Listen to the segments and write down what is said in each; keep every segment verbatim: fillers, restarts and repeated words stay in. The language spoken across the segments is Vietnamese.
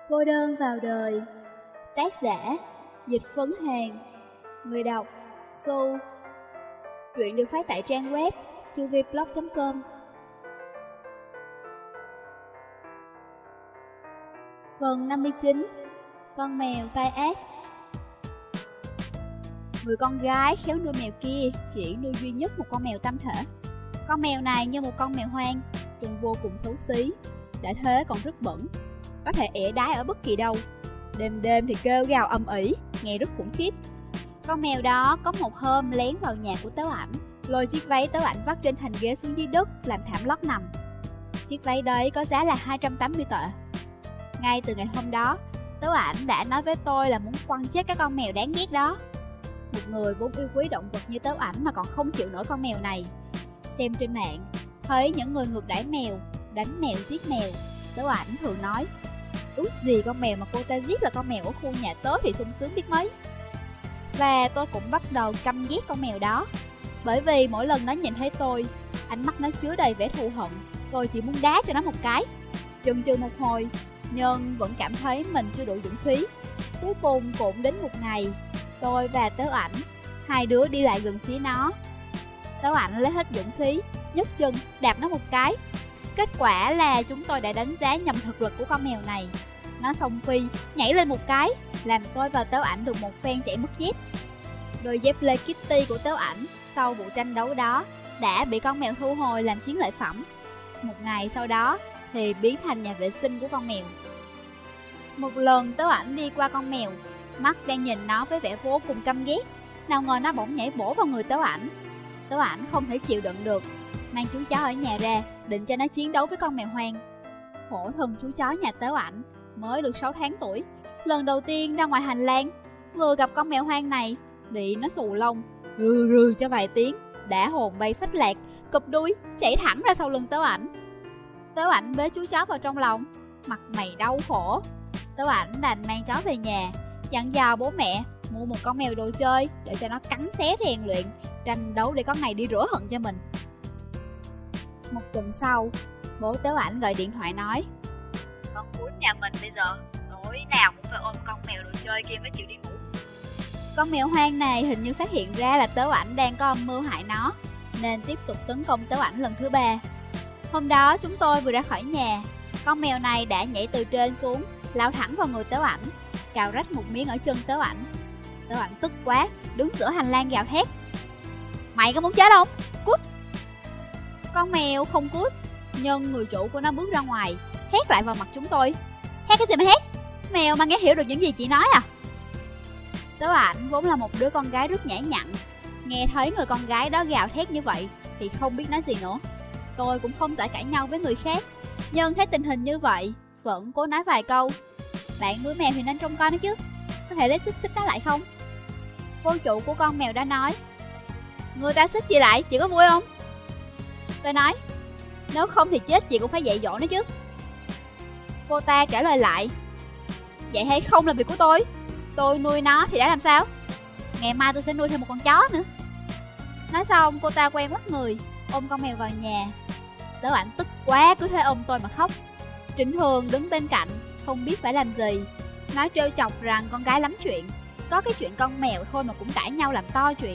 Cô đơn vào đời. Tác giả Dịch Phấn Hàng. Người đọc Su. Truyện được phát tại trang web chuviblog chấm com. Phần năm mươi chín. Con mèo tai ác. Người con gái khéo nuôi mèo kia chỉ nuôi duy nhất một con mèo tâm thể. Con mèo này như một con mèo hoang, trông vô cùng xấu xí, đã thế còn rất bẩn, có thể ỉa đái ở bất kỳ đâu. Đêm đêm thì kêu gào âm ỉ, nghe rất khủng khiếp. Con mèo đó có một hôm lén vào nhà của Tếu Ảnh, lôi chiếc váy Tếu Ảnh vắt trên thành ghế xuống dưới đất làm thảm lót nằm. Chiếc váy đấy có giá là hai trăm tám mươi tệ. Ngay từ ngày hôm đó, Tếu Ảnh đã nói với tôi là muốn quăng chết cái con mèo đáng ghét đó. Một người vốn yêu quý động vật như Tếu Ảnh mà còn không chịu nổi con mèo này. Xem trên mạng, thấy những người ngược đãi mèo, đánh mèo, giết mèo, Tếu Ảnh thường nói: ước gì con mèo mà cô ta giết là con mèo ở khu nhà tớ thì sung sướng biết mấy. Và tôi cũng bắt đầu căm ghét con mèo đó, bởi vì mỗi lần nó nhìn thấy tôi, ánh mắt nó chứa đầy vẻ thù hận. Tôi chỉ muốn đá cho nó một cái. Chần chừ một hồi, nhưng vẫn cảm thấy mình chưa đủ dũng khí. Cuối cùng cũng đến một ngày, tôi và Tếu Ảnh, hai đứa đi lại gần phía nó. Tếu Ảnh lấy hết dũng khí, nhấc chân đạp nó một cái. Kết quả là chúng tôi đã đánh giá nhầm thực lực của con mèo này. Nó xông phi, nhảy lên một cái, làm tôi và Tếu Ảnh được một phen chảy mất dép. Đôi dép Lê Kitty của Tếu Ảnh sau vụ tranh đấu đó đã bị con mèo thu hồi làm chiến lợi phẩm. Một ngày sau đó thì biến thành nhà vệ sinh của con mèo. Một lần Tếu Ảnh đi qua con mèo, mắt đang nhìn nó với vẻ vô cùng căm ghét. Nào ngờ nó bỗng nhảy bổ vào người Tếu Ảnh. Tếu Ảnh không thể chịu đựng được, mang chú chó ở nhà ra định cho nó chiến đấu với con mèo hoang. Khổ thân chú chó nhà Tếu Ảnh mới được sáu tháng tuổi, lần đầu tiên ra ngoài hành lang, vừa gặp con mèo hoang này, bị nó xù lông, rừ rừ cho vài tiếng, đã hồn bay phách lạc, cụp đuôi chạy thẳng ra sau lưng Tếu Ảnh. Tếu Ảnh bế chú chó vào trong lòng, mặt mày đau khổ. Tếu Ảnh đành mang chó về nhà, dặn dò bố mẹ mua một con mèo đồ chơi để cho nó cắn xé rèn luyện, tranh đấu để có ngày đi rửa hận cho mình. Một tuần sau, bố Tếu Ảnh gọi điện thoại nói: con Cún nhà mình bây giờ tối nào cũng phải ôm con mèo đồ chơi kia mới chịu đi ngủ. Con mèo hoang này hình như phát hiện ra là Tếu Ảnh đang có âm mưu hại nó, nên tiếp tục tấn công Tếu Ảnh lần thứ ba. Hôm đó chúng tôi vừa ra khỏi nhà, con mèo này đã nhảy từ trên xuống, lao thẳng vào người Tếu Ảnh, cào rách một miếng ở chân Tếu Ảnh. Tếu Ảnh tức quá, đứng giữa hành lang gào thét: mày có muốn chết không? Cút! Con mèo không cút, nhưng người chủ của nó bước ra ngoài, hét lại vào mặt chúng tôi: hét cái gì mà hét? Mèo mà nghe hiểu được những gì chị nói à? Tếu Ảnh vốn là một đứa con gái rất nhã nhặn, nghe thấy người con gái đó gào thét như vậy thì không biết nói gì nữa. Tôi cũng không giỏi cãi nhau với người khác, nhưng thấy tình hình như vậy vẫn cố nói vài câu: bạn nuôi mèo thì nên trông coi nó chứ, có thể lấy xích xích nó lại không? Cô chủ của con mèo đã nói: người ta xích chị lại, chị có vui không? Tôi nói: nếu không thì chết chị cũng phải dạy dỗ nó chứ. Cô ta trả lời lại: vậy hay không là việc của tôi, tôi nuôi nó thì đã làm sao? Ngày mai tôi sẽ nuôi thêm một con chó nữa. Nói xong cô ta quay ngoắt người, ôm con mèo vào nhà. Tếu Ảnh tức quá cứ thế ôm tôi mà khóc. Trịnh Thường đứng bên cạnh không biết phải làm gì, nói trêu chọc rằng con gái lắm chuyện, có cái chuyện con mèo thôi mà cũng cãi nhau làm to chuyện.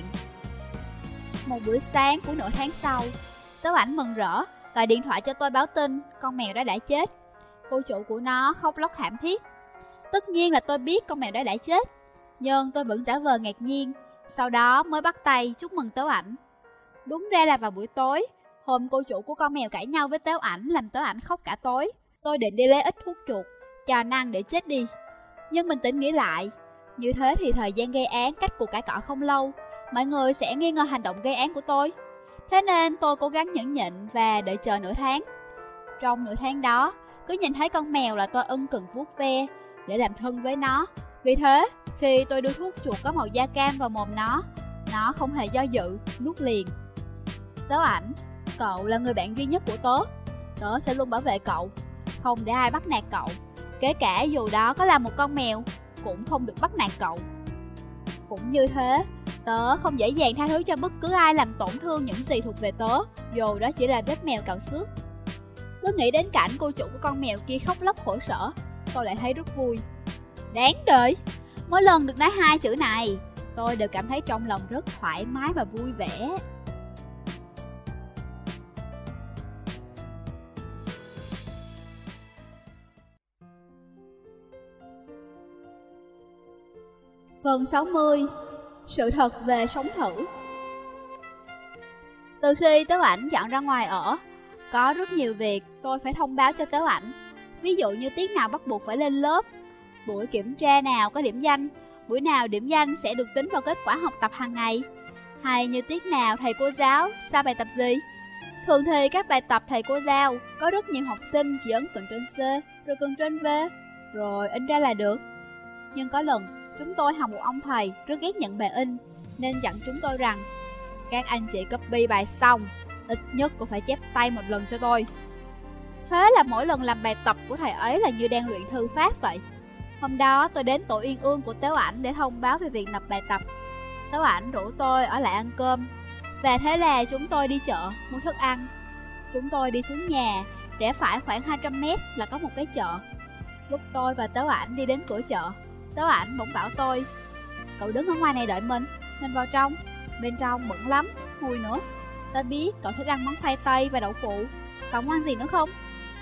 Một buổi sáng của nửa tháng sau, Tếu Ảnh mừng rỡ gọi điện thoại cho tôi báo tin con mèo đó đã chết. Cô chủ của nó khóc lóc thảm thiết. Tất nhiên là tôi biết con mèo đó đã chết, nhưng tôi vẫn giả vờ ngạc nhiên, sau đó mới bắt tay chúc mừng Tếu Ảnh. Đúng ra là vào buổi tối, hôm cô chủ của con mèo cãi nhau với Tếu Ảnh làm Tếu Ảnh khóc cả tối. Tôi định đi lấy ít thuốc chuột cho nó ăn để chết đi, nhưng mình tỉnh nghĩ lại, như thế thì thời gian gây án cách cuộc cãi cọ không lâu, mọi người sẽ nghi ngờ hành động gây án của tôi. Thế nên tôi cố gắng nhẫn nhịn và đợi chờ nửa tháng. Trong nửa tháng đó, cứ nhìn thấy con mèo là tôi ân cần vuốt ve để làm thân với nó. Vì thế, khi tôi đưa thuốc chuột có màu da cam vào mồm nó, nó không hề do dự, nuốt liền. Tếu Ảnh, cậu là người bạn duy nhất của tớ. Tớ sẽ luôn bảo vệ cậu, không để ai bắt nạt cậu. Kể cả dù đó có là một con mèo, cũng không được bắt nạt cậu. Cũng như thế, tớ không dễ dàng tha thứ cho bất cứ ai làm tổn thương những gì thuộc về tớ, dù đó chỉ là vết mèo cào xước. Cứ nghĩ đến cảnh cô chủ của con mèo kia khóc lóc khổ sở, tôi lại thấy rất vui. Đáng đời, mỗi lần được nói hai chữ này, tôi đều cảm thấy trong lòng rất thoải mái và vui vẻ. Phần sáu mươi. Sự thật về sống thử. Từ khi Tếu Ảnh dọn ra ngoài ở, có rất nhiều việc tôi phải thông báo cho Tếu Ảnh. Ví dụ như tiết nào bắt buộc phải lên lớp, buổi kiểm tra nào có điểm danh, buổi nào điểm danh sẽ được tính vào kết quả học tập hàng ngày, hay như tiết nào thầy cô giáo sao bài tập gì. Thường thì các bài tập thầy cô giao có rất nhiều học sinh chỉ ấn cần trên C, rồi cần trên V, rồi in ra là được. Nhưng có lần, chúng tôi học một ông thầy rất ghét nhận bài in, nên dặn chúng tôi rằng các anh chị copy bài xong, ít nhất cũng phải chép tay một lần cho tôi. Thế là mỗi lần làm bài tập của thầy ấy là như đang luyện thư pháp vậy. Hôm đó tôi đến tổ Uyên Ương của Tếu Ảnh để thông báo về việc nộp bài tập. Tếu Ảnh rủ tôi ở lại ăn cơm, và thế là chúng tôi đi chợ mua thức ăn. Chúng tôi đi xuống nhà, rẽ phải khoảng hai trăm mét là có một cái chợ. Lúc tôi và Tếu Ảnh đi đến cửa chợ, Tếu Ảnh bỗng bảo tôi: cậu đứng ở ngoài này đợi mình, mình vào trong. Bên trong bẩn lắm, mùi nữa. Tôi biết cậu thích ăn món khoai tây và đậu phụ, cậu muốn ăn gì nữa không?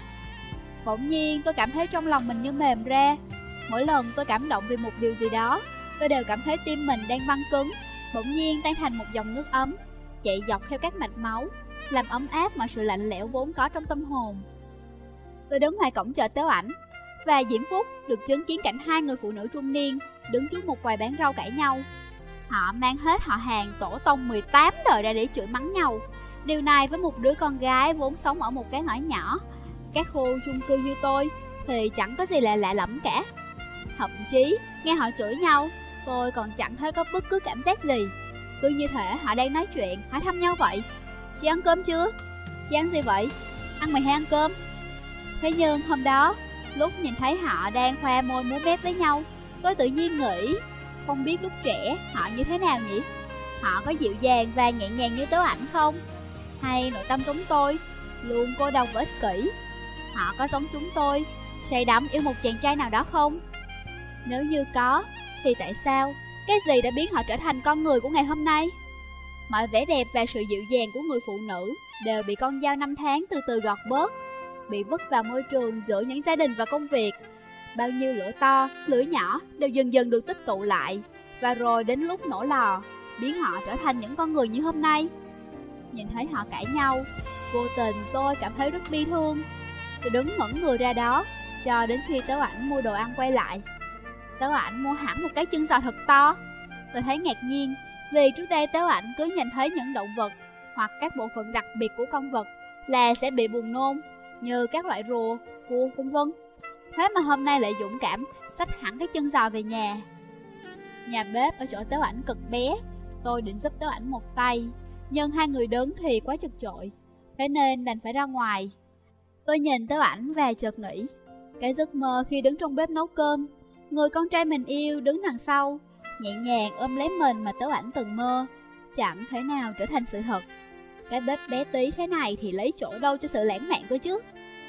Bỗng nhiên tôi cảm thấy trong lòng mình như mềm ra. Mỗi lần tôi cảm động vì một điều gì đó, tôi đều cảm thấy tim mình đang băng cứng, bỗng nhiên tan thành một dòng nước ấm, chạy dọc theo các mạch máu, làm ấm áp mọi sự lạnh lẽo vốn có trong tâm hồn. Tôi đứng ngoài cổng chợ Tếu Ảnh, và Diễm Phúc được chứng kiến cảnh hai người phụ nữ trung niên đứng trước một quầy bán rau cãi nhau. Họ mang hết họ hàng tổ tông mười tám đời ra để chửi mắng nhau. Điều này với một đứa con gái vốn sống ở một cái ngõ nhỏ, các khu chung cư như tôi, thì chẳng có gì là lạ lẫm cả. Thậm chí, nghe họ chửi nhau, tôi còn chẳng thấy có bất cứ cảm giác gì. Cứ như thể họ đang nói chuyện, hỏi thăm nhau vậy. Chị ăn cơm chưa? Chị ăn gì vậy? Ăn mì hay ăn cơm? Thế nhưng hôm đó, lúc nhìn thấy họ đang khoe môi múa mép với nhau, tôi tự nhiên nghĩ, không biết lúc trẻ họ như thế nào nhỉ? Họ có dịu dàng và nhẹ nhàng như Tếu Ảnh không? Hay nội tâm giống tôi, luôn cô độc và ích kỷ? Họ có giống chúng tôi, say đắm yêu một chàng trai nào đó không? Nếu như có, thì tại sao? Cái gì đã biến họ trở thành con người của ngày hôm nay? Mọi vẻ đẹp và sự dịu dàng của người phụ nữ đều bị con dao năm tháng từ từ gọt bớt, bị vứt vào môi trường giữa những gia đình và công việc. Bao nhiêu lửa to, lửa nhỏ đều dần dần được tích tụ lại, và rồi đến lúc nổ lò, biến họ trở thành những con người như hôm nay. Nhìn thấy họ cãi nhau, vô tình tôi cảm thấy rất bi thương. Tôi đứng ngẩn người ra đó, cho đến khi Tếu Ảnh mua đồ ăn quay lại. Tếu Ảnh mua hẳn một cái chân giò thật to. Tôi thấy ngạc nhiên, vì trước đây Tếu Ảnh cứ nhìn thấy những động vật hoặc các bộ phận đặc biệt của con vật là sẽ bị buồn nôn, như các loại rùa, cua, vân vân. Thế mà hôm nay lại dũng cảm xách hẳn cái chân giò về nhà. Nhà bếp ở chỗ Tếu Ảnh cực bé, tôi định giúp Tếu Ảnh một tay, nhưng hai người đứng thì quá chật chội, thế nên đành phải ra ngoài. Tôi nhìn Tếu Ảnh và chợt nghĩ, cái giấc mơ khi đứng trong bếp nấu cơm, người con trai mình yêu đứng đằng sau, nhẹ nhàng ôm lấy mình mà Tếu Ảnh từng mơ, chẳng thể nào trở thành sự thật. Cái bếp bé tí thế này thì lấy chỗ đâu cho sự lãng mạn cơ chứ.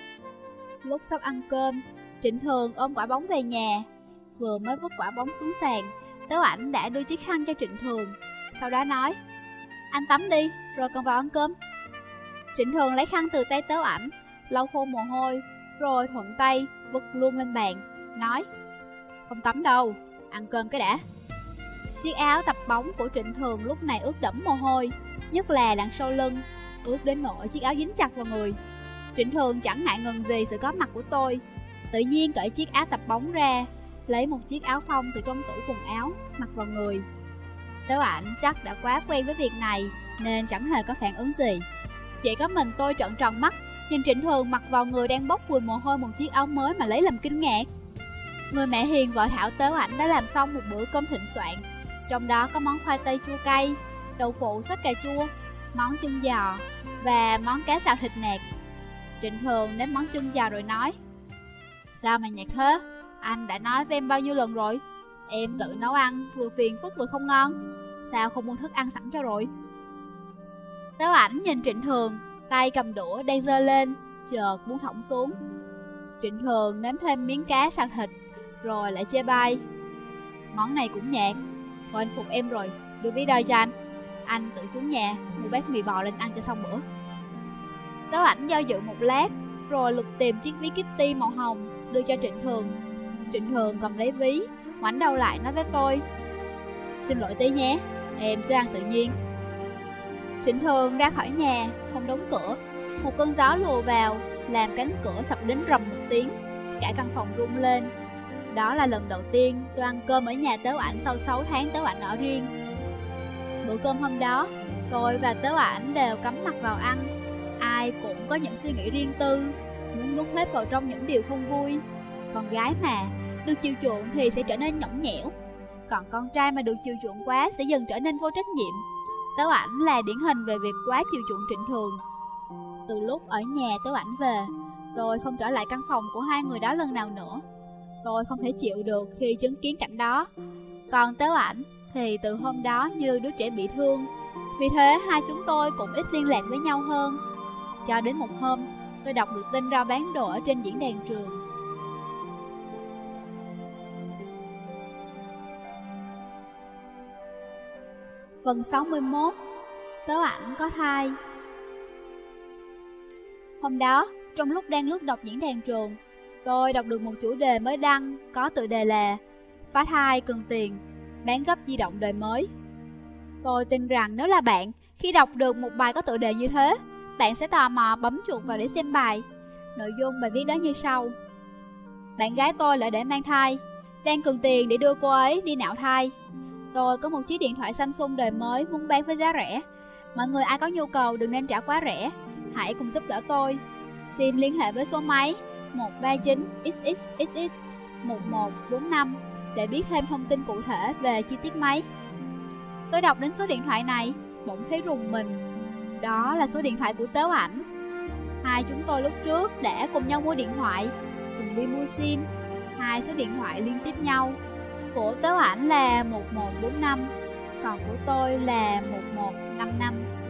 Lúc sắp ăn cơm, Trịnh Thường ôm quả bóng về nhà. Vừa mới vứt quả bóng xuống sàn, Tếu Ảnh đã đưa chiếc khăn cho Trịnh Thường, sau đó nói: anh tắm đi, rồi còn vào ăn cơm. Trịnh Thường lấy khăn từ tay Tếu Ảnh, lau khô mồ hôi, rồi thuận tay vứt luôn lên bàn, nói: không tắm đâu, ăn cơm cái đã. Chiếc áo tập bóng của Trịnh Thường lúc này ướt đẫm mồ hôi, nhất là đằng sau lưng, ướt đến nỗi chiếc áo dính chặt vào người. Trịnh Thường chẳng ngại ngần gì sự có mặt của tôi, tự nhiên cởi chiếc áo tập bóng ra, lấy một chiếc áo phông từ trong tủ quần áo mặc vào người. Tếu Ảnh chắc đã quá quen với việc này nên chẳng hề có phản ứng gì. Chỉ có mình tôi trợn tròn mắt nhìn Trịnh Thường mặc vào người đang bốc mùi mồ hôi một chiếc áo mới mà lấy làm kinh ngạc. Người mẹ hiền vợ Thảo Tếu Ảnh đã làm xong một bữa cơm thịnh soạn, trong đó có món khoai tây chua cay, đậu phụ sốt cà chua, món chân giò và món cá xào thịt nạc. Trịnh Thường nếm món chân giò rồi nói: sao mà nhạt thế? Anh đã nói với em bao nhiêu lần rồi, em tự nấu ăn vừa phiền phức vừa không ngon, sao không mua thức ăn sẵn cho rồi? Tếu Ảnh nhìn Trịnh Thường, tay cầm đũa đang giơ lên, chợt buông thõng xuống. Trịnh Thường nếm thêm miếng cá xào thịt, rồi lại chê bai. Món này cũng nhạt. Thôi anh phục em rồi, đưa ví đôi cho anh. Anh tự xuống nhà, mua bát mì bò lên ăn cho xong bữa. Tớ Ảnh do dự một lát, rồi lục tìm chiếc ví Kitty màu hồng, đưa cho Trịnh Thường. Trịnh Thường cầm lấy ví, ngoảnh đầu lại nói với tôi: Xin lỗi tí nhé, em cứ ăn tự nhiên. Trịnh Thường ra khỏi nhà, không đóng cửa. Một cơn gió lùa vào, làm cánh cửa sập đến rầm một tiếng. Cả căn phòng rung lên. Đó là lần đầu tiên tôi ăn cơm ở nhà Tớ Ảnh sau sáu tháng Tớ Ảnh ở riêng. Bữa cơm hôm đó, tôi và Tớ Ảnh đều cắm mặt vào ăn. Ai cũng có những suy nghĩ riêng tư, muốn nuốt hết vào trong những điều không vui. Con gái mà, được chiều chuộng thì sẽ trở nên nhõng nhẽo. Còn con trai mà được chiều chuộng quá sẽ dần trở nên vô trách nhiệm. Tớ Ảnh là điển hình về việc quá chiều chuộng Trịnh Thường. Từ lúc ở nhà Tớ Ảnh về, tôi không trở lại căn phòng của hai người đó lần nào nữa. Tôi không thể chịu được khi chứng kiến cảnh đó. Còn Tớ Ảnh thì từ hôm đó như đứa trẻ bị thương. Vì thế hai chúng tôi cũng ít liên lạc với nhau hơn. Cho đến một hôm, tôi đọc được tin rao bán đồ ở trên diễn đàn trường. Phần sáu mươi mốt. Tớ Ảnh có thai. Hôm đó, trong lúc đang lướt đọc diễn đàn trường, tôi đọc được một chủ đề mới đăng có tựa đề là Phá thai cần tiền, bán gấp di động đời mới. Tôi tin rằng nếu là bạn, khi đọc được một bài có tựa đề như thế, bạn sẽ tò mò bấm chuột vào để xem bài. Nội dung bài viết đó như sau: Bạn gái tôi lại để mang thai, đang cần tiền để đưa cô ấy đi nạo thai. Tôi có một chiếc điện thoại Samsung đời mới muốn bán với giá rẻ. Mọi người ai có nhu cầu đừng nên trả quá rẻ. Hãy cùng giúp đỡ tôi. Xin liên hệ với số máy một ba chín x x x x một một bốn năm để biết thêm thông tin cụ thể về chi tiết máy. Tôi đọc đến số điện thoại này, bỗng thấy rùng mình. Đó là số điện thoại của Tớ Ảnh. Hai chúng tôi lúc trước đã cùng nhau mua điện thoại, cùng đi mua sim. Hai số điện thoại liên tiếp nhau. Của Tớ Ảnh là một một bốn năm, còn của tôi là một một năm năm.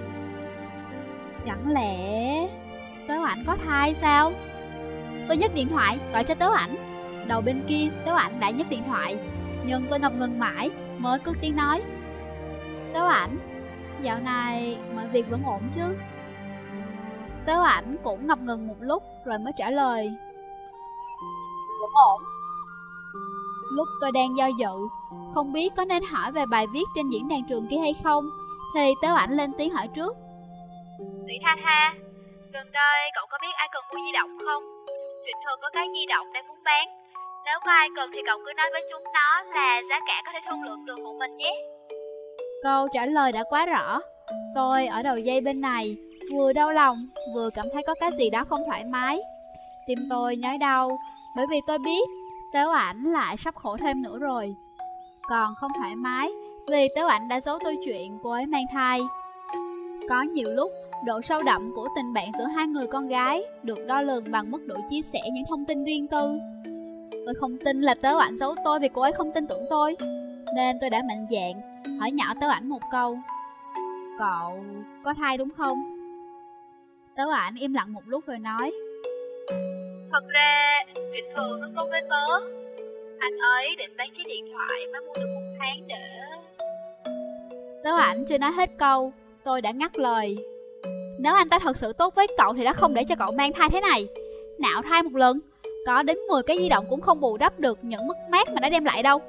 Chẳng lẽ Tớ Ảnh có thai sao? Tôi nhấc điện thoại gọi cho Tớ Ảnh. Đầu bên kia Tớ Ảnh đã nhấc điện thoại, nhưng tôi ngập ngừng mãi mới cất tiếng nói: Tớ Ảnh, dạo này mọi việc vẫn ổn chứ? Tớ Ảnh cũng ngập ngừng một lúc rồi mới trả lời: Vẫn ổn. Lúc tôi đang do dự, không biết có nên hỏi về bài viết trên diễn đàn trường kia hay không, thì Tớ Ảnh lên tiếng hỏi trước: Chị Tha Tha, gần đây cậu có biết ai cần mua di động không? Trịnh Thường có cái di động đang muốn bán. Nếu có ai cần thì cậu cứ nói với chúng nó là giá cả có thể thương lượng được một mình nhé. Câu trả lời đã quá rõ. Tôi ở đầu dây bên này, vừa đau lòng, vừa cảm thấy có cái gì đó không thoải mái. Tim tôi nhói đau, bởi vì tôi biết Tớ Ảnh lại sắp khổ thêm nữa rồi. Còn không thoải mái vì Tớ Ảnh đã giấu tôi chuyện cô ấy mang thai. Có nhiều lúc, độ sâu đậm của tình bạn giữa hai người con gái được đo lường bằng mức độ chia sẻ những thông tin riêng tư. Tôi không tin là Tớ Ảnh giấu tôi vì cô ấy không tin tưởng tôi, nên tôi đã mạnh dạn hỏi nhỏ Tớ Ảnh một câu: Cậu có thai đúng không? Tớ Ảnh im lặng một lúc rồi nói: Thật ra, Trịnh Thường rất tốt với tớ. Anh ấy định bán chiếc điện thoại mới mua được một tháng để... Tớ Ảnh chưa nói hết câu, tôi đã ngắt lời: Nếu anh ta thật sự tốt với cậu thì đã không để cho cậu mang thai thế này. Nạo thai một lần, có đến mười cái di động cũng không bù đắp được những mất mát mà nó đem lại đâu.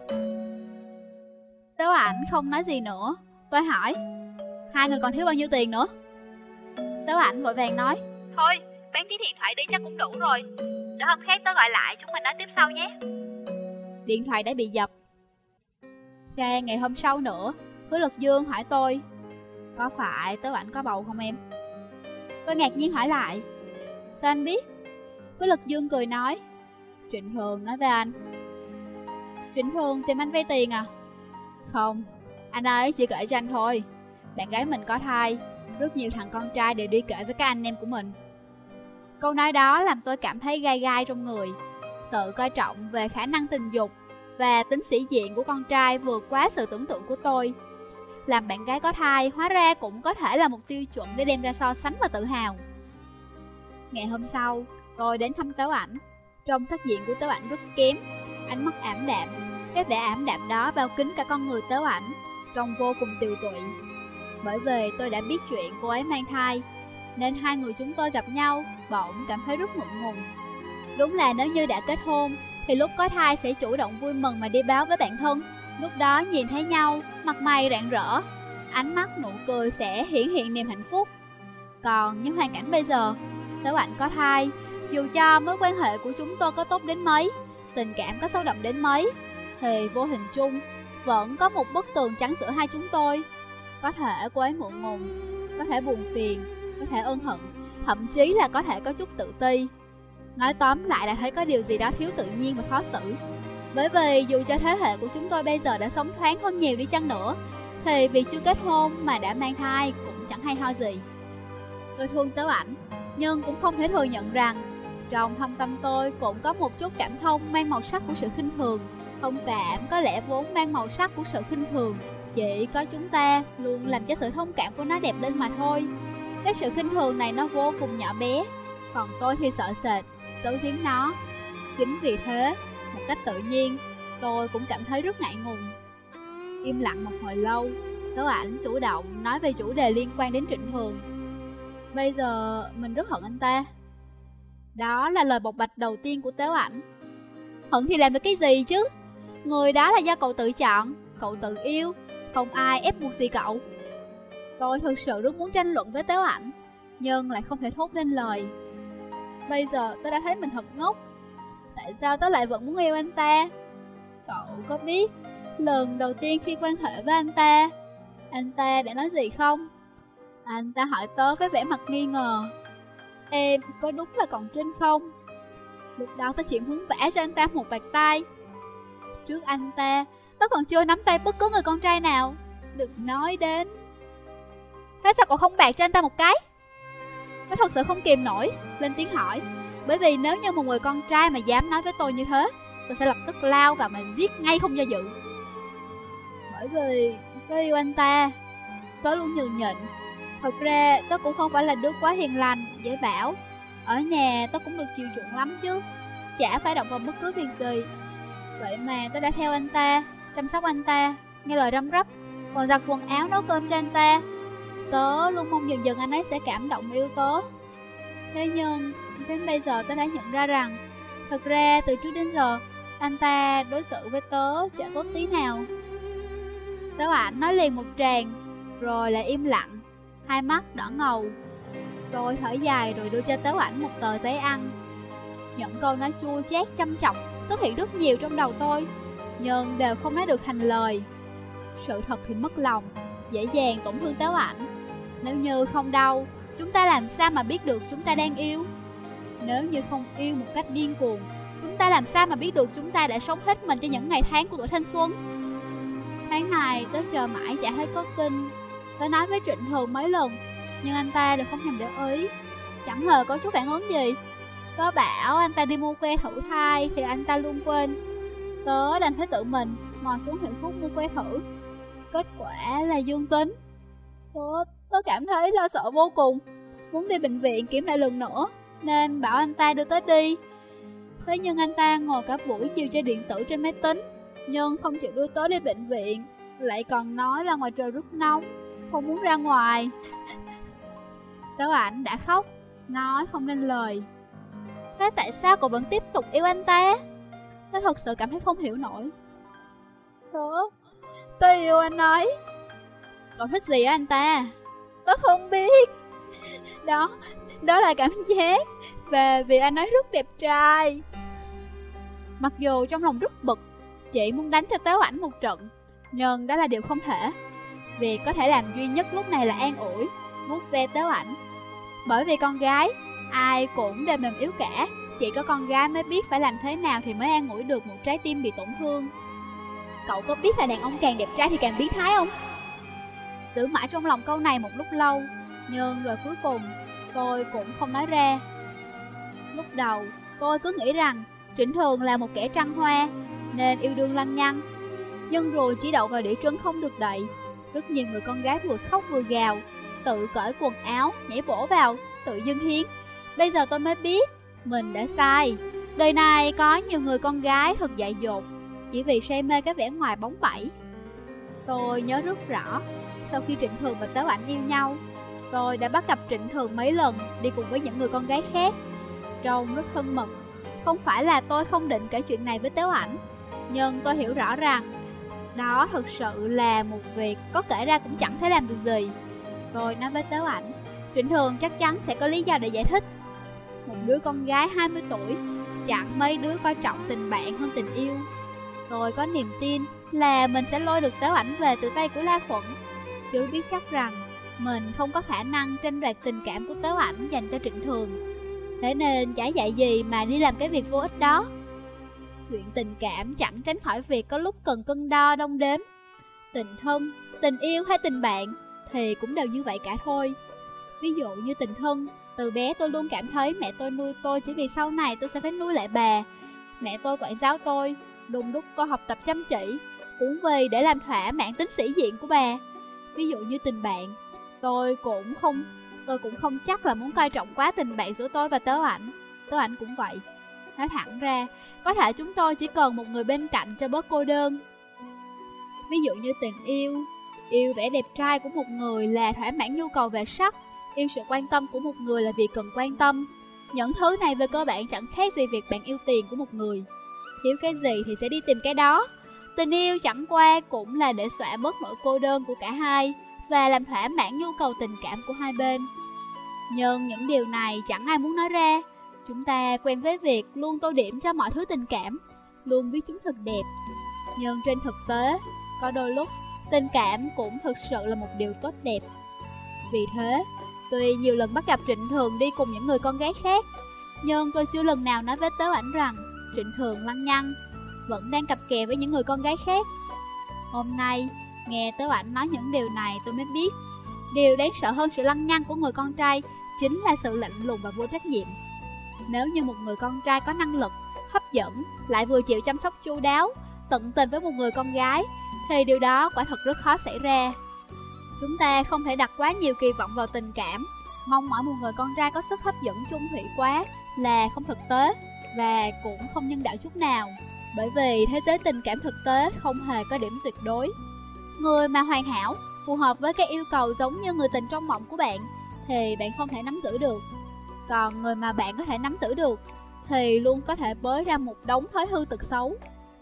Tớ Ảnh không nói gì nữa. Tôi hỏi: Hai người còn thiếu bao nhiêu tiền nữa? Tớ Ảnh vội vàng nói: Thôi, bán chiếc điện thoại đi chắc cũng đủ rồi. Để hôm khác tớ gọi lại, chúng mình nói tiếp sau nhé. Điện thoại đã bị dập. Sang ngày hôm sau nữa, Hứa Lực Dương hỏi tôi: Có phải Tớ Ảnh có bầu không em? Tôi ngạc nhiên hỏi lại: Sao anh biết? Hứa Lực Dương cười nói: Trịnh Thường nói với anh. Trịnh Thường tìm anh vay tiền à? Không, anh ấy chỉ kể cho anh thôi. Bạn gái mình có thai, rất nhiều thằng con trai đều đi kể với các anh em của mình. Câu nói đó làm tôi cảm thấy gai gai trong người. Sự coi trọng về khả năng tình dục và tính sĩ diện của con trai vượt quá sự tưởng tượng của tôi. Làm bạn gái có thai hóa ra cũng có thể là một tiêu chuẩn để đem ra so sánh và tự hào. Ngày hôm sau, tôi đến thăm Tớ Ảnh. Trong sắc diện của Tếu Ảnh rất kém, ánh mắt ảm đạm. Cái vẻ ảm đạm đó bao kín cả con người Tếu Ảnh, trông vô cùng tiều tụy. Bởi vì tôi đã biết chuyện cô ấy mang thai, nên hai người chúng tôi gặp nhau, bỗng cảm thấy rất ngượng ngùng. Đúng là nếu như đã kết hôn, thì lúc có thai sẽ chủ động vui mừng mà đi báo với bạn thân. Lúc đó nhìn thấy nhau, mặt mày rạng rỡ, ánh mắt nụ cười sẽ hiển hiện niềm hạnh phúc. Còn những hoàn cảnh bây giờ, Tếu Ảnh có thai, dù cho mối quan hệ của chúng tôi có tốt đến mấy, tình cảm có sâu đậm đến mấy, thì vô hình chung vẫn có một bức tường chắn giữa hai chúng tôi. Có thể cô ấy ngượng ngùng, có thể buồn phiền, có thể ân hận, thậm chí là có thể có chút tự ti. Nói tóm lại là thấy có điều gì đó thiếu tự nhiên và khó xử. Bởi vì dù cho thế hệ của chúng tôi bây giờ đã sống thoáng hơn nhiều đi chăng nữa, thì vì chưa kết hôn mà đã mang thai cũng chẳng hay ho gì. Tôi thương Tếu Ảnh, nhưng cũng không thể thừa nhận rằng trong thâm tâm tôi cũng có một chút cảm thông mang màu sắc của sự khinh thường. Thông cảm có lẽ vốn mang màu sắc của sự khinh thường, chỉ có chúng ta luôn làm cho sự thông cảm của nó đẹp lên mà thôi. Cái sự khinh thường này nó vô cùng nhỏ bé, còn tôi thì sợ sệt, giấu giếm nó. Chính vì thế, một cách tự nhiên, tôi cũng cảm thấy rất ngại ngùng. Im lặng một hồi lâu, Tếu Ảnh chủ động nói về chủ đề liên quan đến Trịnh Thường. Bây giờ mình rất hận anh ta. Đó là lời bộc bạch đầu tiên của Tếu Ảnh. Hận thì làm được cái gì chứ? Người đó là do cậu tự chọn, cậu tự yêu, không ai ép buộc gì cậu. Tôi thực sự rất muốn tranh luận với Tếu Ảnh, nhưng lại không thể thốt nên lời. Bây giờ tôi đã thấy mình thật ngốc. Tại sao tớ lại vẫn muốn yêu anh ta? Cậu có biết lần đầu tiên khi quan hệ với anh ta, anh ta đã nói gì không? Anh ta hỏi tớ với vẻ mặt nghi ngờ, em có đúng là còn Trinh không? Lúc đó tớ chỉ muốn vả cho anh ta một bạt tay. Trước anh ta, tớ còn chưa nắm tay bất cứ người con trai nào, đừng nói đến. Thế sao cậu không bạt cho anh ta một cái? Tớ thật sự không kìm nổi, lên tiếng hỏi. Bởi vì nếu như một người con trai mà dám nói với tôi như thế, tôi sẽ lập tức lao vào mà giết ngay không do dự. Bởi vì tớ yêu anh ta, tớ luôn nhường nhịn. Thật ra tớ cũng không phải là đứa quá hiền lành, dễ bảo. Ở nhà tớ cũng được chiều chuộng lắm chứ, chả phải động vào bất cứ việc gì. Vậy mà tớ đã theo anh ta, chăm sóc anh ta, nghe lời răm rắp, còn giặt quần áo nấu cơm cho anh ta. Tớ luôn mong dần dần anh ấy sẽ cảm động yêu tớ. Thế nhưng đến bây giờ tớ đã nhận ra rằng, thật ra từ trước đến giờ anh ta đối xử với tớ chả tốt tí nào. Tớ Ảnh nói liền một tràng, rồi lại im lặng, hai mắt đỏ ngầu. Tôi thở dài rồi đưa cho Tớ Ảnh một tờ giấy ăn. Những câu nói chua chát chăm chọc xuất hiện rất nhiều trong đầu tôi, nhưng đều không nói được thành lời. Sự thật thì mất lòng, dễ dàng tổn thương Tớ Ảnh. Nếu như không đau, chúng ta làm sao mà biết được chúng ta đang yêu? Nếu như không yêu một cách điên cuồng, chúng ta làm sao mà biết được chúng ta đã sống hết mình cho những ngày tháng của tuổi thanh xuân? Tháng này tớ chờ mãi chả thấy có kinh. Tớ nói với Trịnh Thường mấy lần, nhưng anh ta đều không thèm để ý, chẳng hề có chút phản ứng gì. Tớ bảo anh ta đi mua que thử thai thì anh ta luôn quên. Tớ đành phải tự mình mò xuống hiệu thuốc mua que thử. Kết quả là dương tính. Tớ, tớ cảm thấy lo sợ vô cùng, muốn đi bệnh viện kiểm lại lần nữa, nên bảo anh ta đưa tớ đi. Thế nhưng anh ta ngồi cả buổi chiều chơi điện tử trên máy tính, nhưng không chịu đưa tớ đi bệnh viện, lại còn nói là ngoài trời rất nóng, không muốn ra ngoài. Tớ Ảnh đã khóc, nói không nên lời. Thế tại sao cậu vẫn tiếp tục yêu anh ta? Tớ thật sự cảm thấy không hiểu nổi. Tớ, tớ yêu anh ấy. Cậu thích gì ở anh ta? Tớ không biết. Đó, đó là cảm giác. Và vì anh ấy rất đẹp trai. Mặc dù trong lòng rất bực, chỉ muốn đánh cho Tớ Ảnh một trận, nhưng đó là điều không thể. Việc có thể làm duy nhất lúc này là an ủi, vuốt ve Tớ Ảnh. Bởi vì con gái, ai cũng đều mềm yếu cả. Chỉ có con gái mới biết phải làm thế nào thì mới an ủi được một trái tim bị tổn thương. Cậu có biết là đàn ông càng đẹp trai thì càng biến thái không? Giữ mãi trong lòng câu này một lúc lâu, nhưng rồi cuối cùng tôi cũng không nói ra. Lúc đầu tôi cứ nghĩ rằng Trịnh Thường là một kẻ trăng hoa, nên yêu đương lăng nhăng. Nhưng rồi chỉ đậu vào đĩa trứng không được đậy. Rất nhiều người con gái vừa khóc vừa gào, tự cởi quần áo, nhảy bổ vào, tự dâng hiến. Bây giờ tôi mới biết mình đã sai. Đời này có nhiều người con gái thật dại dột, chỉ vì say mê cái vẻ ngoài bóng bẩy. Tôi nhớ rất rõ, sau khi Trịnh Thường và Tếu Ảnh yêu nhau, tôi đã bắt gặp Trịnh Thường mấy lần đi cùng với những người con gái khác, trông rất thân mật. Không phải là tôi không định kể chuyện này với Tếu Ảnh, nhưng tôi hiểu rõ rằng đó thực sự là một việc có kể ra cũng chẳng thể làm được gì. Tôi nói với Tếu Ảnh, Trịnh Thường chắc chắn sẽ có lý do để giải thích. Một đứa con gái hai mươi tuổi, chẳng mấy đứa coi trọng tình bạn hơn tình yêu. Tôi có niềm tin là mình sẽ lôi được Tếu Ảnh về từ tay của La Thuận, chứ biết chắc rằng mình không có khả năng tranh đoạt tình cảm của Tếu Ảnh dành cho Trịnh Thường. Thế nên chả dạy gì mà đi làm cái việc vô ích đó. Chuyện tình cảm chẳng tránh khỏi việc có lúc cần cân đo đong đếm. Tình thân, tình yêu hay tình bạn thì cũng đều như vậy cả thôi. Ví dụ như tình thân, từ bé tôi luôn cảm thấy mẹ tôi nuôi tôi chỉ vì sau này tôi sẽ phải nuôi lại bà. Mẹ tôi quản giáo tôi, đôn đúc tôi học tập chăm chỉ, cũng vì để làm thỏa mãn tính sĩ diện của bà. Ví dụ như tình bạn, tôi cũng không tôi cũng không chắc là muốn coi trọng quá tình bạn giữa tôi và Tếu Ảnh. Tếu Ảnh cũng vậy. Nói thẳng ra, có thể chúng tôi chỉ cần một người bên cạnh cho bớt cô đơn. Ví dụ như tình yêu, yêu vẻ đẹp trai của một người là thỏa mãn nhu cầu về sắc, yêu sự quan tâm của một người là vì cần quan tâm. Những thứ này về cơ bản chẳng khác gì việc bạn yêu tiền của một người. Thiếu cái gì thì sẽ đi tìm cái đó. Tình yêu chẳng qua cũng là để xóa bớt nỗi cô đơn của cả hai và làm thỏa mãn nhu cầu tình cảm của hai bên. Nhưng những điều này chẳng ai muốn nói ra. Chúng ta quen với việc luôn tô điểm cho mọi thứ tình cảm, luôn viết chúng thật đẹp. Nhưng trên thực tế, có đôi lúc tình cảm cũng thực sự là một điều tốt đẹp. Vì thế, tuy nhiều lần bắt gặp Trịnh Thường đi cùng những người con gái khác, nhưng tôi chưa lần nào nói với Tếu Ảnh rằng Trịnh Thường lăng nhăng, vẫn đang cặp kè với những người con gái khác. Hôm nay, nghe Tếu Ảnh nói những điều này tôi mới biết, điều đáng sợ hơn sự lăng nhăng của người con trai chính là sự lạnh lùng và vô trách nhiệm. Nếu như một người con trai có năng lực, hấp dẫn, lại vừa chịu chăm sóc chu đáo, tận tình với một người con gái, thì điều đó quả thật rất khó xảy ra. Chúng ta không thể đặt quá nhiều kỳ vọng vào tình cảm, mong mỏi một người con trai có sức hấp dẫn chung thủy quá là không thực tế và cũng không nhân đạo chút nào. Bởi vì thế giới tình cảm thực tế không hề có điểm tuyệt đối. Người mà hoàn hảo, phù hợp với các yêu cầu giống như người tình trong mộng của bạn thì bạn không thể nắm giữ được. Còn người mà bạn có thể nắm giữ được thì luôn có thể bới ra một đống thói hư tật xấu.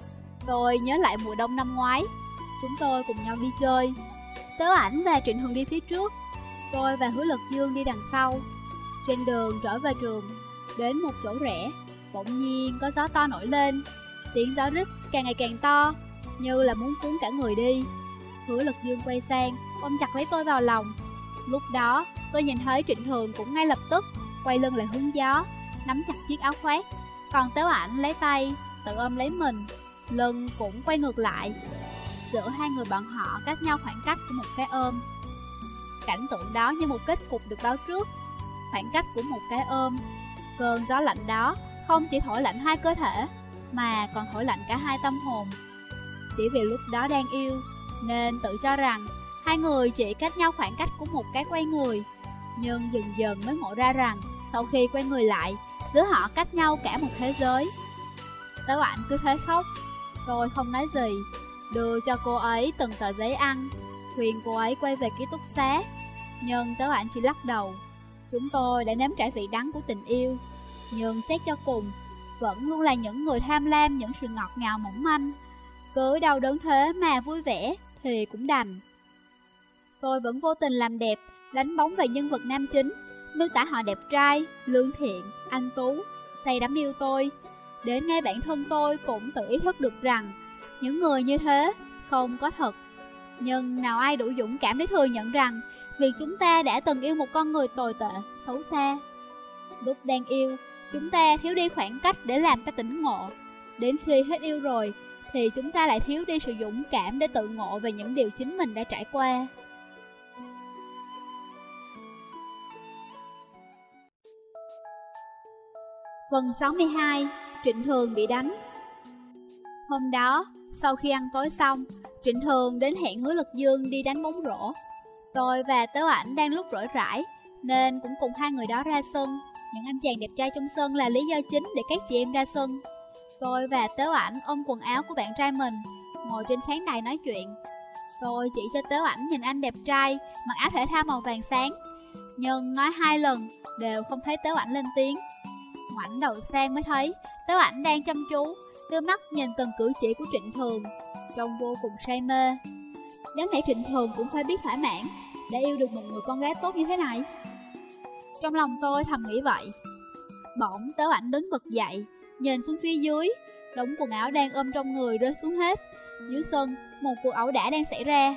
Tôi nhớ lại mùa đông năm ngoái, chúng tôi cùng nhau đi chơi. Tếu Ảnh và Trịnh Thường đi phía trước, tôi và Hứa Lực Dương đi đằng sau. Trên đường trở về trường, đến một chỗ rẽ, bỗng nhiên có gió to nổi lên. Tiếng gió rít càng ngày càng to, như là muốn cuốn cả người đi. Hứa Lực Dương quay sang, ôm chặt lấy tôi vào lòng. Lúc đó, tôi nhìn thấy Trịnh Thường cũng ngay lập tức quay lưng lại hướng gió, nắm chặt chiếc áo khoác. Còn Tếu Ảnh lấy tay, tự ôm lấy mình, lưng cũng quay ngược lại. Giữa hai người bọn họ cách nhau khoảng cách của một cái ôm. Cảnh tượng đó như một kết cục được báo trước. Khoảng cách của một cái ôm. Cơn gió lạnh đó không chỉ thổi lạnh hai cơ thể, mà còn thổi lạnh cả hai tâm hồn. Chỉ vì lúc đó đang yêu, nên tự cho rằng hai người chỉ cách nhau khoảng cách của một cái quay người. Nhưng dần dần mới ngộ ra rằng sau khi quay người lại, giữa họ cách nhau cả một thế giới. Tếu Ảnh cứ thế khóc. Tôi không nói gì, đưa cho cô ấy từng tờ giấy ăn, khuyên cô ấy quay về ký túc xá. Nhưng Tếu Ảnh chỉ lắc đầu. Chúng tôi đã nếm trải vị đắng của tình yêu, nhưng xét cho cùng vẫn luôn là những người tham lam những sự ngọt ngào mỏng manh. Cứ đau đớn thế mà vui vẻ thì cũng đành. Tôi vẫn vô tình làm đẹp, đánh bóng về nhân vật nam chính, miêu tả họ đẹp trai, lương thiện, anh tú, say đắm yêu tôi. Đến ngay bản thân tôi cũng tự ý thức được rằng những người như thế không có thật. Nhưng nào ai đủ dũng cảm để thừa nhận rằng việc chúng ta đã từng yêu một con người tồi tệ, xấu xa. Lúc đang yêu, chúng ta thiếu đi khoảng cách để làm ta tỉnh ngộ. Đến khi hết yêu rồi thì chúng ta lại thiếu đi sự dũng cảm để tự ngộ về những điều chính mình đã trải qua. Phần sáu mươi hai. Trịnh Thường bị đánh. Hôm đó, sau khi ăn tối xong, Trịnh Thường đến hẹn Hứa Lực Dương đi đánh bóng rổ. Tôi và Tếu Ảnh đang lúc rỗi rãi, nên cũng cùng hai người đó ra sân, Những anh chàng đẹp trai trong sân là lý do chính để các chị em ra sân. Tôi và Tếu Ảnh ôm quần áo của bạn trai mình, ngồi trên khán đài nói chuyện. Tôi chỉ cho Tếu Ảnh nhìn anh đẹp trai mặc áo thể thao màu vàng sáng, nhưng nói hai lần đều không thấy Tếu Ảnh lên tiếng. Ngoảnh đầu sang mới thấy Tếu Ảnh đang chăm chú đưa mắt nhìn từng cử chỉ của Trịnh Thường, trông vô cùng say mê. Đáng lẽ Trịnh Thường cũng phải biết thỏa mãn để yêu được một người con gái tốt như thế này. Trong lòng tôi thầm nghĩ vậy. Bỗng Tếu Ảnh đứng bật dậy, nhìn xuống phía dưới, đống quần áo đang ôm trong người rơi xuống hết. Dưới sân, một cuộc ẩu đả đang xảy ra.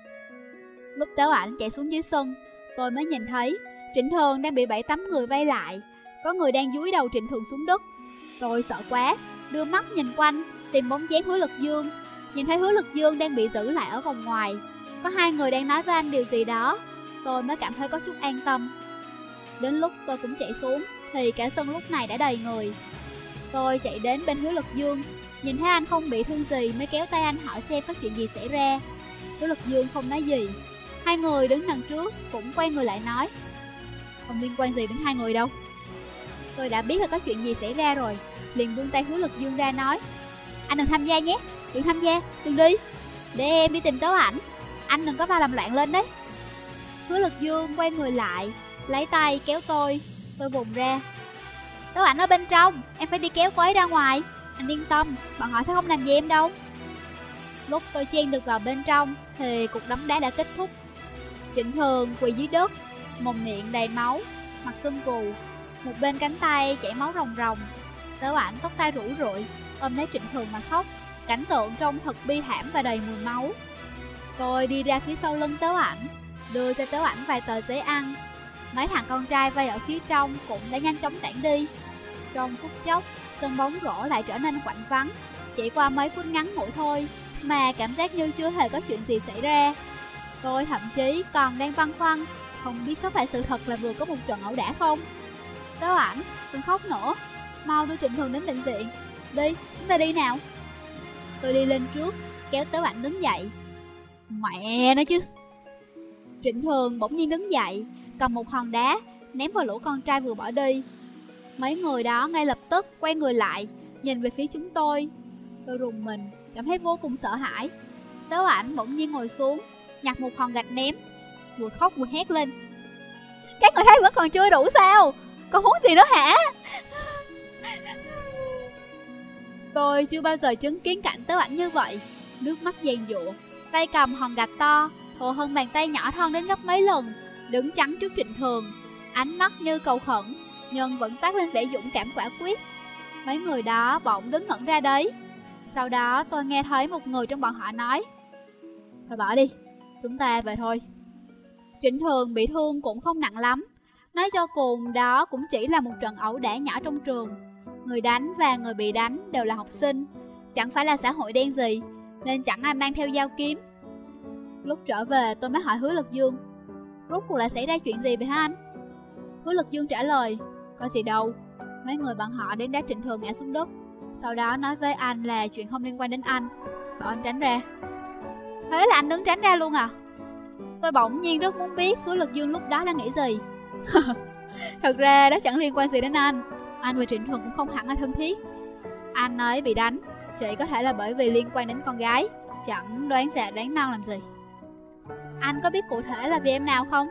Lúc Tếu Ảnh chạy xuống dưới sân, tôi mới nhìn thấy Trịnh Thường đang bị bảy tám người vây lại. Có người đang dúi đầu Trịnh Thường xuống đất. Tôi sợ quá, đưa mắt nhìn quanh, tìm bóng dáng Hứa Lực Dương. Nhìn thấy Hứa Lực Dương đang bị giữ lại ở vòng ngoài. Có hai người đang nói với anh điều gì đó. Tôi mới cảm thấy có chút an tâm. Đến lúc tôi cũng chạy xuống thì cả sân lúc này đã đầy người. Tôi chạy đến bên Hứa Lực Dương, nhìn thấy anh không bị thương gì mới kéo tay anh hỏi xem có chuyện gì xảy ra. Hứa Lực Dương không nói gì. Hai người đứng đằng trước cũng quay người lại nói: không liên quan gì đến hai người đâu. Tôi đã biết là có chuyện gì xảy ra rồi, liền buông tay Hứa Lực Dương ra nói: anh đừng tham gia nhé, đừng tham gia, đừng đi, để em đi tìm Tếu Ảnh, anh đừng có va làm loạn lên đấy. Hứa Lực Dương quay người lại, lấy tay kéo tôi. Tôi vùng ra: Tếu Ảnh ở bên trong, em phải đi kéo cô ấy ra ngoài. Anh yên tâm, bọn họ sẽ không làm gì em đâu. Lúc tôi chen được vào bên trong thì cuộc đấm đá đã kết thúc. Trịnh Thường quỳ dưới đất, mồm miệng đầy máu, mặt sưng vù, một bên cánh tay chảy máu ròng ròng. Tếu Ảnh tóc tai rủ rượi, ôm lấy Trịnh Thường mà khóc. Cảnh tượng trông thật bi thảm và đầy mùi máu. Tôi đi ra phía sau lưng Tếu Ảnh, đưa cho Tếu Ảnh vài tờ giấy ăn. Mấy thằng con trai vây ở phía trong cũng đã nhanh chóng tản đi. Trong phút chốc, sân bóng rổ lại trở nên quạnh vắng. Chỉ qua mấy phút ngắn ngủi thôi mà cảm giác như chưa hề có chuyện gì xảy ra. Tôi thậm chí còn đang băn khoăn, không biết có phải sự thật là vừa có một trận ẩu đả không. Tếu Ảnh, đừng khóc nữa, mau đưa Trịnh Thường đến bệnh viện. Đi, chúng ta đi nào. Tôi đi lên trước, kéo Tếu Ảnh đứng dậy. Mẹ nó chứ. Trịnh Thường bỗng nhiên đứng dậy, cầm một hòn đá ném vào lũ con trai vừa bỏ đi. Mấy người đó ngay lập tức quay người lại, nhìn về phía chúng tôi. Tôi rùng mình, cảm thấy vô cùng sợ hãi. Tếu Ảnh bỗng nhiên ngồi xuống, nhặt một hòn gạch ném, vừa khóc vừa hét lên: các người thấy vẫn còn chưa đủ sao? Còn muốn gì nữa hả? Tôi chưa bao giờ chứng kiến cảnh Tếu Ảnh như vậy. Nước mắt giàn giụa, tay cầm hòn gạch to, thô hơn bàn tay nhỏ thon đến gấp mấy lần, đứng chắn trước Trịnh Thường, ánh mắt như cầu khẩn, nhưng vẫn toát lên vẻ dũng cảm quả quyết. Mấy người đó bỗng đứng ngẩn ra đấy. Sau đó tôi nghe thấy một người trong bọn họ nói: thôi bỏ đi, chúng ta về thôi. Trịnh Thường bị thương cũng không nặng lắm. Nói cho cùng đó cũng chỉ là một trận ẩu đả nhỏ trong trường. Người đánh và người bị đánh đều là học sinh, chẳng phải là xã hội đen gì, nên chẳng ai mang theo dao kiếm. Lúc trở về tôi mới hỏi Hứa Lực Dương: rốt cuộc là xảy ra chuyện gì vậy hả anh? Hứa Lực Dương trả lời: có gì đâu, mấy người bọn họ đến đá Trịnh Thường ngã xuống đất, sau đó nói với anh là chuyện không liên quan đến anh, bảo anh tránh ra. Thế là anh đứng tránh ra luôn à? Tôi bỗng nhiên rất muốn biết Hứa Lực Dương lúc đó đang nghĩ gì. Thật ra đó chẳng liên quan gì đến anh. Anh và Trịnh Thường cũng không hẳn là thân thiết. Anh ấy bị đánh chỉ có thể là bởi vì liên quan đến con gái, chẳng đoán già đoán non làm gì. Anh có biết cụ thể là vì em nào không?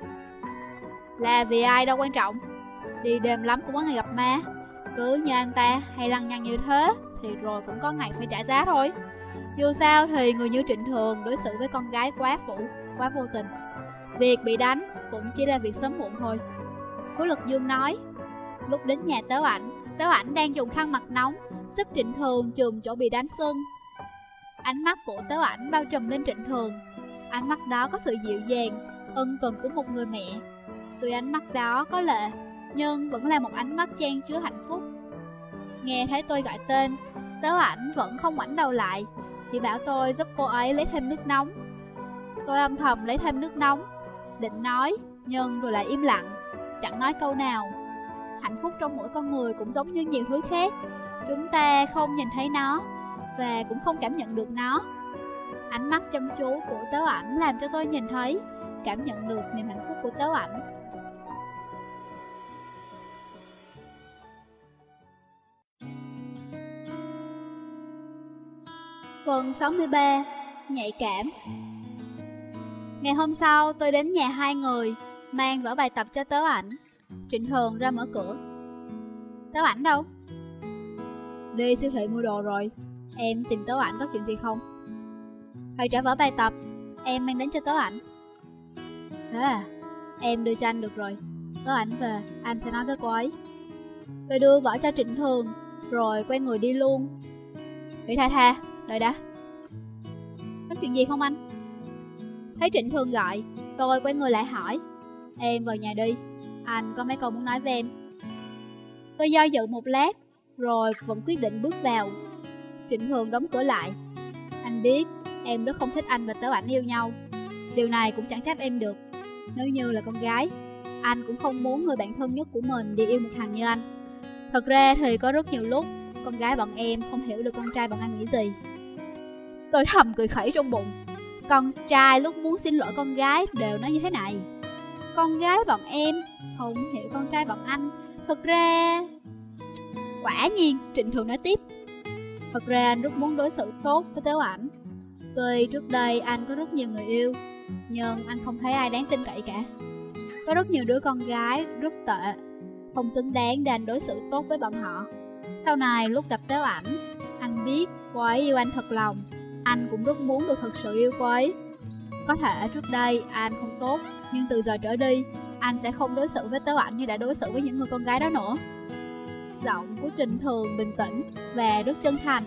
Là vì ai đâu quan trọng, đi đêm lắm cũng có ngày gặp ma. Cứ như anh ta hay lăng nhăng như thế thì rồi cũng có ngày phải trả giá thôi. Dù sao thì người như Trịnh Thường đối xử với con gái quá phụ, quá vô tình. Việc bị đánh cũng chỉ là việc sớm muộn thôi. Hứa Lực Dương nói. Lúc đến nhà Tếu Ảnh, Tếu Ảnh đang dùng khăn mặt nóng giúp Trịnh Thường chùm chỗ bị đánh sưng. Ánh mắt của Tếu Ảnh bao trùm lên Trịnh Thường. Ánh mắt đó có sự dịu dàng, ân cần của một người mẹ. Tuy ánh mắt đó có lệ, nhưng vẫn là một ánh mắt chan chứa hạnh phúc. Nghe thấy tôi gọi tên, Tếu Ảnh vẫn không ngoảnh đầu lại, chỉ bảo tôi giúp cô ấy lấy thêm nước nóng. Tôi âm thầm lấy thêm nước nóng, định nói, nhưng rồi lại im lặng, chẳng nói câu nào. Hạnh phúc trong mỗi con người cũng giống như nhiều thứ khác, chúng ta không nhìn thấy nó và cũng không cảm nhận được nó. Ánh mắt chăm chú của Tếu Ảnh làm cho tôi nhìn thấy, cảm nhận được niềm hạnh phúc của Tếu Ảnh. Phần sáu mươi ba. Nhạy cảm. Ngày hôm sau tôi đến nhà hai người, mang vở bài tập cho Tớ Ảnh. Trịnh Thường ra mở cửa. Tớ Ảnh đâu? Đi siêu thị mua đồ rồi. Em tìm Tớ Ảnh có chuyện gì không? Phải trả vở bài tập, em mang đến cho Tớ Ảnh. Thế à, em đưa cho anh được rồi. Tớ Ảnh về, anh sẽ nói với cô ấy. Tôi đưa vở cho Trịnh Thường, rồi quay người đi luôn. Thủy Tha Tha, đợi đã. Có chuyện gì không anh? Thấy Trịnh Thường gọi, tôi quay người lại hỏi. Em vào nhà đi, anh có mấy câu muốn nói với em. Tôi do dự một lát, rồi vẫn quyết định bước vào. Trịnh Thường đóng cửa lại. Anh biết em rất không thích anh và Tớ Ảnh yêu nhau. Điều này cũng chẳng trách em được. Nếu như là con gái, anh cũng không muốn người bạn thân nhất của mình đi yêu một thằng như anh. Thật ra thì có rất nhiều lúc con gái bọn em không hiểu được con trai bọn anh nghĩ gì. Tôi thầm cười khẩy trong bụng. Con trai lúc muốn xin lỗi con gái đều nói như thế này. Con gái bọn em không hiểu con trai bọn anh. Thật ra... Quả nhiên, Trịnh Thường nói tiếp. Thật ra anh rất muốn đối xử tốt với Tớ Ảnh. Tuy trước đây anh có rất nhiều người yêu, nhưng anh không thấy ai đáng tin cậy cả. Có rất nhiều đứa con gái rất tệ, không xứng đáng để anh đối xử tốt với bọn họ. Sau này lúc gặp Tớ Ảnh, anh biết cô ấy yêu anh thật lòng. Anh cũng rất muốn được thật sự yêu cô ấy. Có thể trước đây anh không tốt, nhưng từ giờ trở đi, anh sẽ không đối xử với Tớ Ảnh như đã đối xử với những người con gái đó nữa. Giọng của Trịnh Thường bình tĩnh và rất chân thành.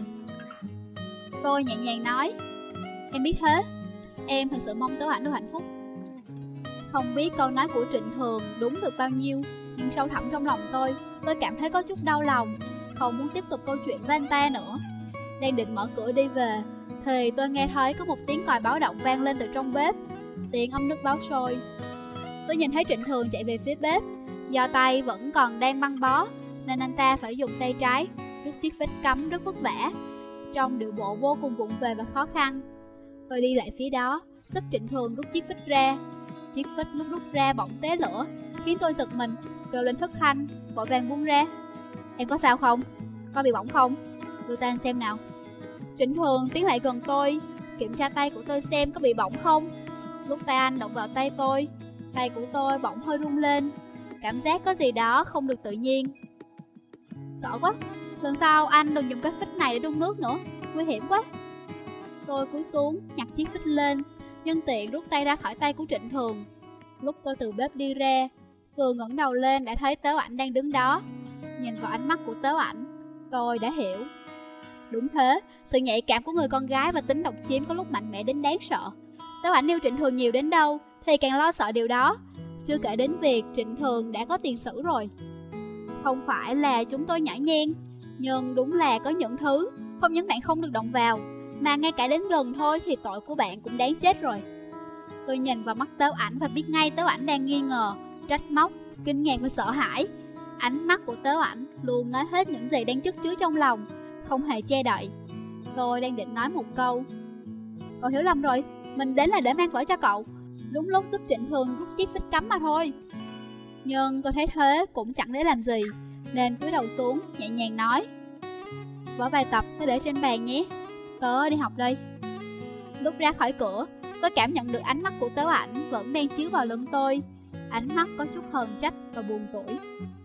Tôi nhẹ nhàng nói. Em biết thế. Em thật sự mong Tớ Ảnh được hạnh phúc. Không biết câu nói của Trịnh Thường đúng được bao nhiêu, nhưng sâu thẳm trong lòng tôi, tôi cảm thấy có chút đau lòng, không muốn tiếp tục câu chuyện với anh ta nữa. Đang định mở cửa đi về, thì tôi nghe thấy có một tiếng còi báo động vang lên từ trong bếp. Tiếng ấm nước báo sôi. Tôi nhìn thấy Trịnh Thường chạy về phía bếp. Do tay vẫn còn đang băng bó, nên anh ta phải dùng tay trái rút chiếc phích cắm rất vất vả, trong điệu bộ vô cùng vụng về và khó khăn. Tôi đi lại phía đó, giúp Trịnh Thường rút chiếc phích ra. Chiếc phích lúc rút ra bỗng tóe lửa, khiến tôi giật mình, kêu lên thất thanh, vội vàng buông ra. Em có sao không? Có bị bỏng không? Đưa tay anh xem nào. Trịnh Thường tiến lại gần tôi, kiểm tra tay của tôi xem có bị bỏng không. Lúc tay anh động vào tay tôi, tay của tôi bỗng hơi rung lên, cảm giác có gì đó không được tự nhiên. Sợ quá, lần sau anh đừng dùng cái phích này để đun nước nữa, nguy hiểm quá. Tôi cúi xuống, nhặt chiếc phích lên, nhân tiện rút tay ra khỏi tay của Trịnh Thường. Lúc tôi từ bếp đi ra, vừa ngẩng đầu lên đã thấy Tớ Ảnh đang đứng đó. Nhìn vào ánh mắt của Tớ Ảnh, tôi đã hiểu. Đúng thế, sự nhạy cảm của người con gái và tính độc chiếm có lúc mạnh mẽ đến đáng sợ. Tớ Ảnh yêu Trịnh Thường nhiều đến đâu thì càng lo sợ điều đó. Chưa kể đến việc Trịnh Thường đã có tiền sử rồi. Không phải là chúng tôi nhảy nhen, nhưng đúng là có những thứ không những bạn không được động vào, mà ngay cả đến gần thôi thì tội của bạn cũng đáng chết rồi. Tôi nhìn vào mắt Tớ Ảnh và biết ngay Tớ Ảnh đang nghi ngờ, trách móc, kinh ngạc và sợ hãi. Ánh mắt của Tớ Ảnh luôn nói hết những gì đang chất chứa trong lòng, không hề che đậy. Tôi đang định nói một câu. Cậu hiểu lầm rồi, mình đến là để mang vở cho cậu, đúng lúc giúp Trịnh Thường rút chiếc phích cắm mà thôi. Nhưng tôi thấy thế cũng chẳng để làm gì, nên cúi đầu xuống, nhẹ nhàng nói. Vở bài tập tôi để trên bàn nhé, tớ đi học đây. Lúc ra khỏi cửa, tôi cảm nhận được ánh mắt của Tớ Ảnh vẫn đang chiếu vào lưng tôi. Ánh mắt có chút hờn trách và buồn tủi.